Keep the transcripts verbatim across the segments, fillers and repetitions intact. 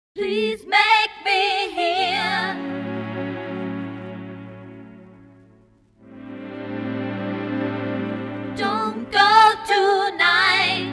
Please make me hear. Don't go tonight.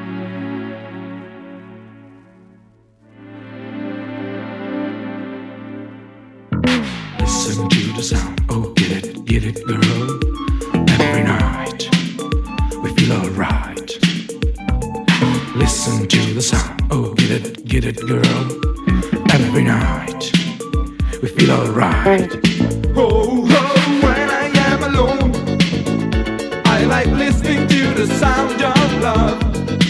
Listen to the sound, oh get it, get it girl. Every night we feel alright. Listen to the sound, oh get it, get it girl. Every night we feel alright. Oh, oh, when I am alone, I like listening to the sound of love.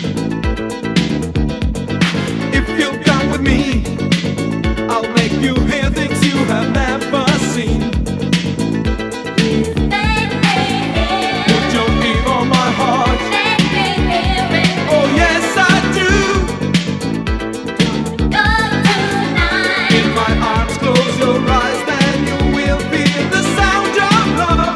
If you'll come with me, I'll make you hear things you have never seen. Please make me hear. Put your ear on my heart. Make me hear it. Oh yes, I do. Don't go tonight. In my arms, close your eyes, then you will feel the sound of love.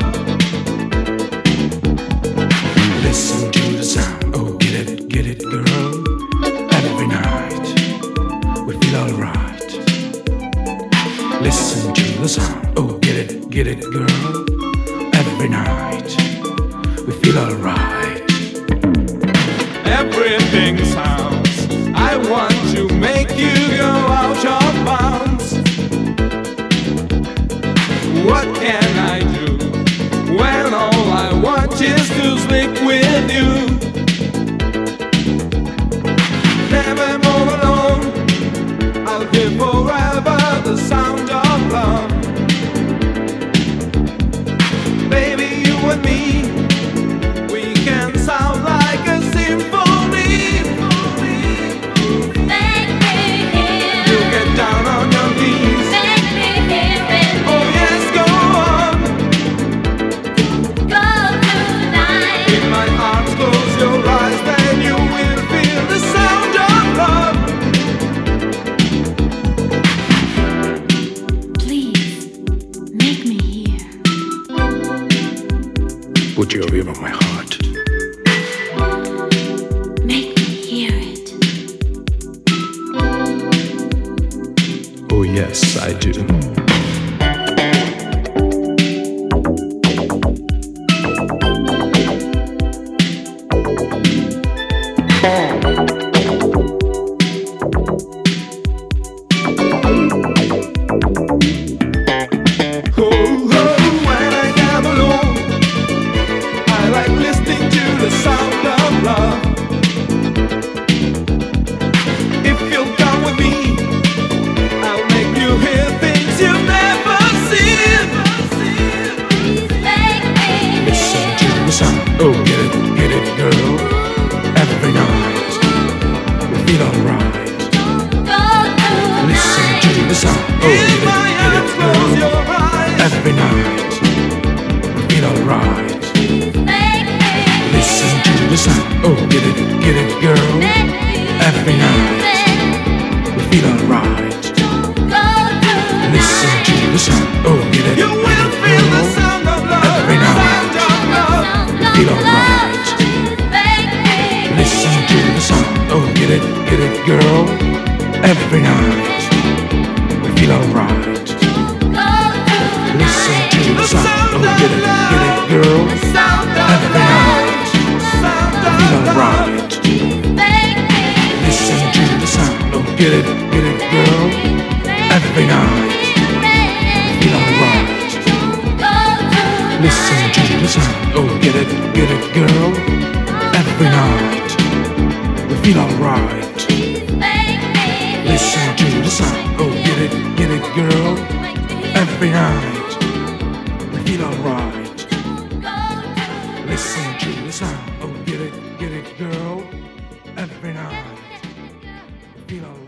Listen to the sound, oh get it, get it girl. Every night we feel alright. Listen to the sound, oh get it, get it girl. Every night we feel alright. Everything sounds. I want to make you go out of bounds. What can I do when all I want is to sleep with you? Never more alone. I'll give forever the sound of love. Baby, you and me, we can sound like a symphony. Make me hear. You get down on your knees. Make me hear it. Oh yes, go on. Go tonight. In my arms, close your eyes, then you will feel the sound of love. Please make me hear. Put your ear on my heart. Make me hear it. Oh yes, I do. Oh, oh, when I am alone, I like listening to the sound of love. If you'll come with me, I'll make you hear things you've never seen. Please make me Listen hear. to the sound, oh get it, get it girl. Every night we feel alright. Go Listen tonight. to the sound, oh In get my it, get arms, it close girl. your eyes. Every night we feel alright. Please make me hear. Listen to the sound, oh get it, get it girl. Make me Every night hear we feel alright. it. Go tonight. Listen to the sound, oh get it, You get will it feel the girl. sound of love. Every night Sound of love. feel alright. Please make me hear. Listen to the sound, oh get it, get it girl. Every night we feel alright. Go tonight. Listen to the sound, oh get it, get it girl. Sound of Every night Sound we feel of love. alright. Please make me hear. Listen to the sound, oh get it, get it girl. Every night we feel alright. Listen to the sound, oh get it, get it girl. Every night we feel alright. Listen to the sound, oh get it, get it girl. Every night we feel alright. Listen to the sound, oh get it, get it girl. Every night we feel alright.